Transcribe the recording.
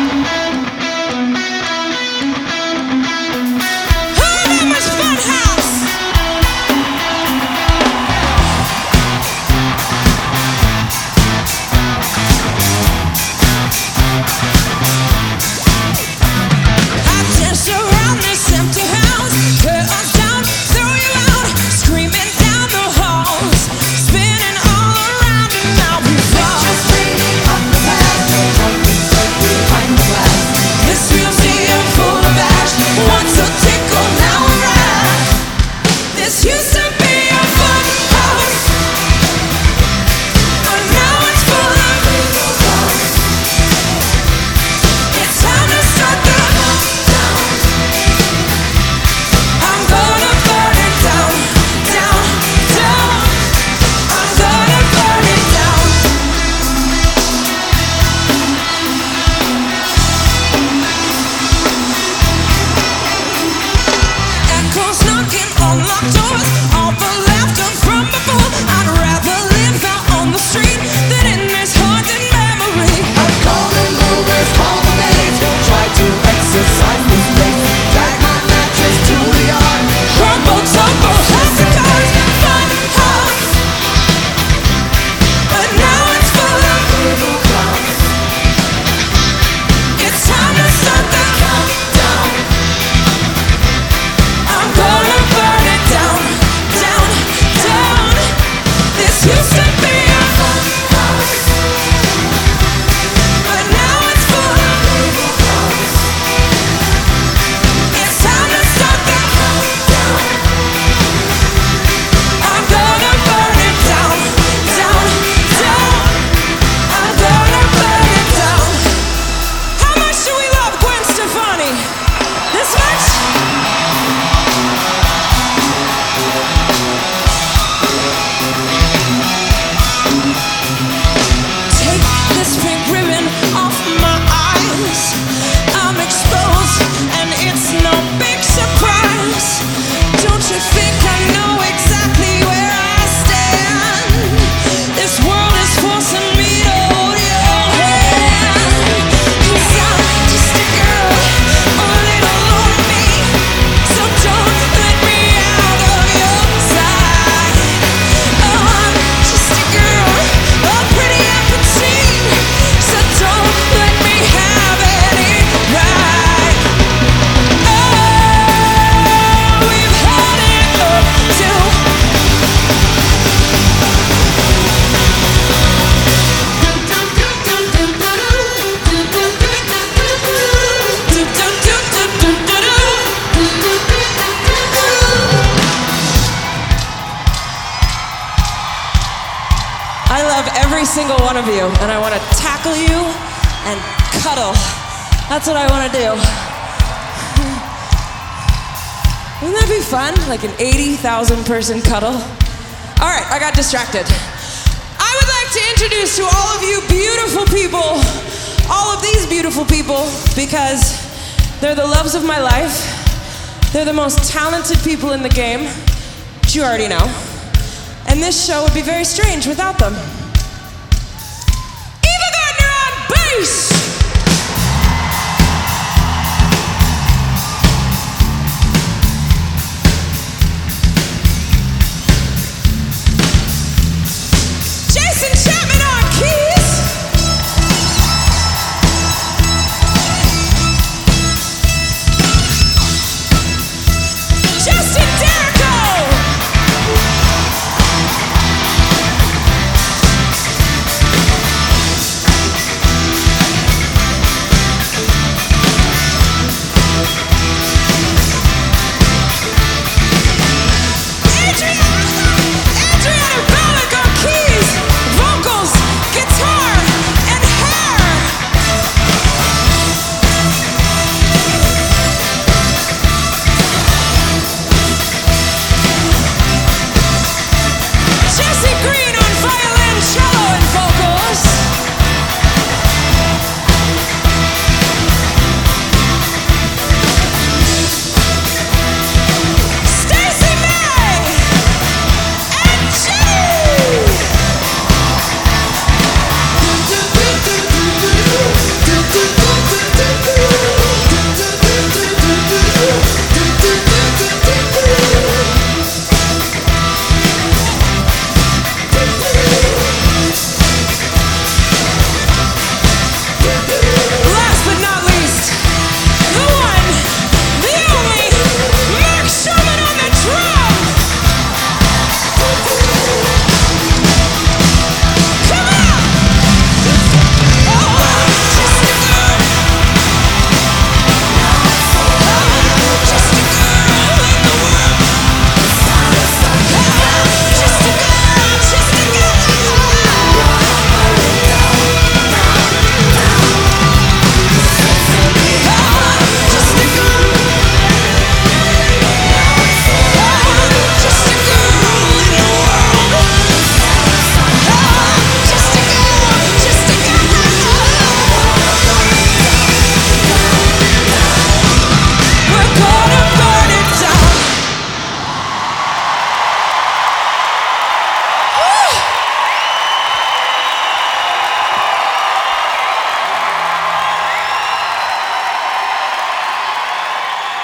every single one of you, and I want to tackle you and cuddle. That's what I want to do. Wouldn't that be fun? Like an 80,000 person cuddle? All right, I got distracted. I would like to introduce to all of you beautiful people, all of these beautiful people, because they're the loves of my life. They're the most talented people in the game, which you already know. And this show would be very strange without them. Eva Gardner on bass!